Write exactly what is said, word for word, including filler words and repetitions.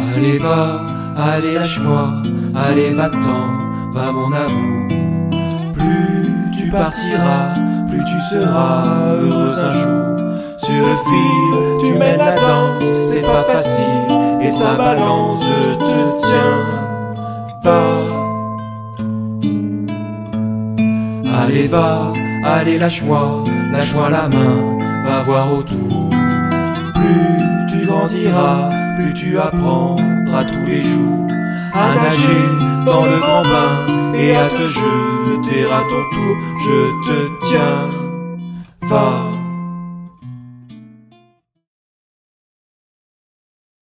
Allez va, allez lâche-moi, allez va-t'en, va mon amour. Plus tu partiras, plus tu seras heureuse un jour. Sur le fil, tu mènes la danse, c'est pas facile, et ça balance, je te tiens. Va. Allez va, allez lâche-moi, lâche-moi la main, va voir autour. Plus tu grandiras, plus tu apprendras tous les jours à nager dans le grand bain et à te jeter à ton tour. Je te tiens, va.